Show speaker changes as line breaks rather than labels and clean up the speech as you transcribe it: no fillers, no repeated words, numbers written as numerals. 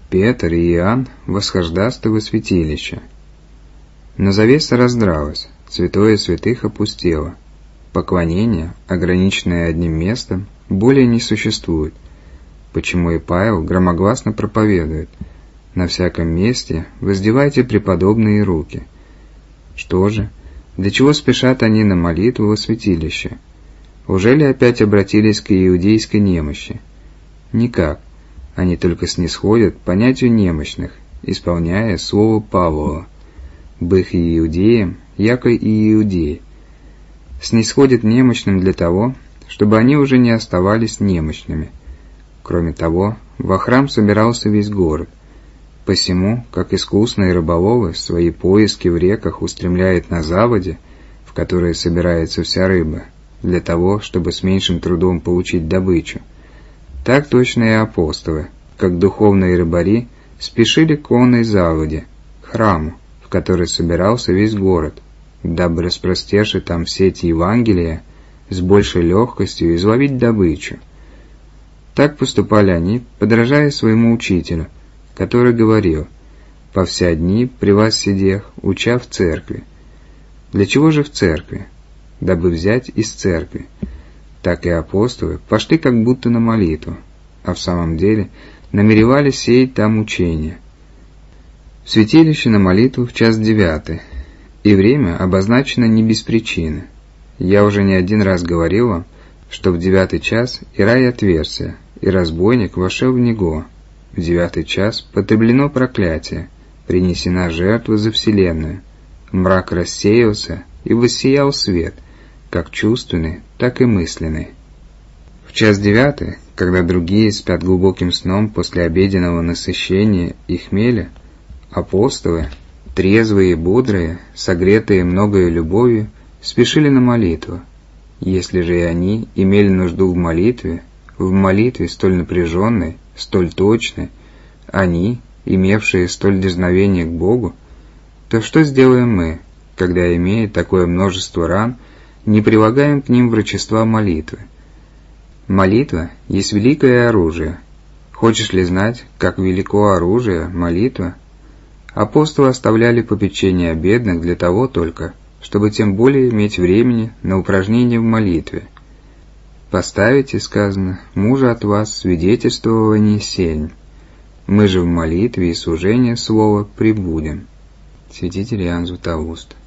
Петр и Иоанн восхождасты во святилище. Но завеса раздралась, святое святых опустело. Поклонение, ограниченное одним местом, более не существует, почему и Павел громогласно проповедует: «На всяком месте воздевайте преподобные руки». Что же, для чего спешат они на молитву во святилище? Уже ли опять обратились к иудейской немощи? Никак, они только снисходят к понятию немощных, исполняя слово Павлова: «Бых и иудеям, яко и иудеи». Снисходят немощным для того, чтобы они уже не оставались немощными. Кроме того, во храм собирался весь город. Посему, как искусные рыболовы свои поиски в реках устремляют на заводе, в которой собирается вся рыба, для того, чтобы с меньшим трудом получить добычу, так точно и апостолы, как духовные рыбари, спешили к онной заводе, храму, в который собирался весь город, дабы, распростерши там сети Евангелия, с большей легкостью изловить добычу. Так поступали они, подражая своему учителю, который говорил: «По вся дни при вас сидех, уча в церкви». Для чего же в церкви? Дабы взять из церкви. Так и апостолы пошли как будто на молитву, а в самом деле намеревались сеять там учение. В святилище на молитву в 9:00, и время обозначено не без причины. Я уже не один раз говорил вам, что в 9 час и рай отверся, и разбойник вошел в него. В 9 час потреблено проклятие, принесена жертва за вселенную. Мрак рассеялся, и воссиял свет, как чувственный, так и мысленный. В 9:00, когда другие спят глубоким сном после обеденного насыщения и хмеля, апостолы, трезвые и бодрые, согретые многою любовью, спешили на молитву. Если же и они имели нужду в молитве столь напряженной, столь точной, они, имевшие столь дерзновение к Богу, то что сделаем мы, когда, имея такое множество ран, не прилагаем к ним врачества молитвы? Молитва есть великое оружие. Хочешь ли знать, как велико оружие, молитва? Апостолы оставляли попечение о бедных для того только, чтобы тем более иметь времени на упражнение в молитве. «Поставите, — сказано, — мужа от вас свидетельствование сень. Мы же в молитве и служении слова пребудем». Святитель Иоанн Златоуст.